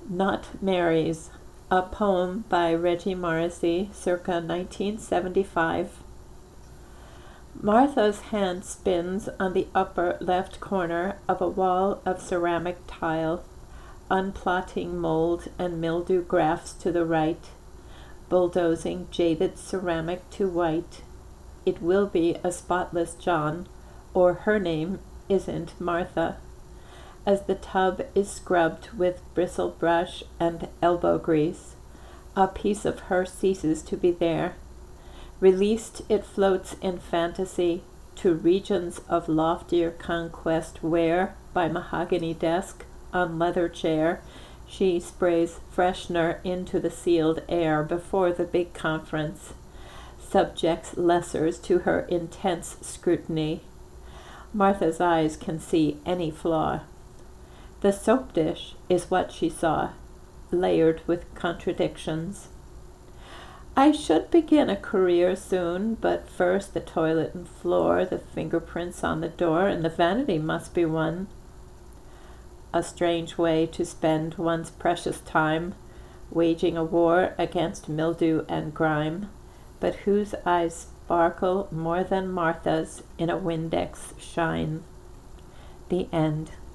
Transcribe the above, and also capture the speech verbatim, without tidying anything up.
Not Mary's, a poem by Reggie Morrissey, circa nineteen seventy-five. Martha's hand spins on the upper left corner of a wall of ceramic tile, unplotting mold and mildew grafts to the right, bulldozing jaded ceramic to white. It will be a spotless John, or her name isn't Martha. As the tub is scrubbed with bristle brush and elbow grease, a piece of her ceases to be there. Released, it floats in fantasy to regions of loftier conquest where, by mahogany desk, on leather chair, she sprays freshener into the sealed air before the big conference, subjects lessers to her intense scrutiny. Martha's eyes can see any flaw. The soap dish is what she saw, layered with contradictions. I should begin a career soon, but first the toilet and floor, the fingerprints on the door, and the vanity must be won. A strange way to spend one's precious time, waging a war against mildew and grime, but whose eyes sparkle more than Martha's in a Windex shine. The end.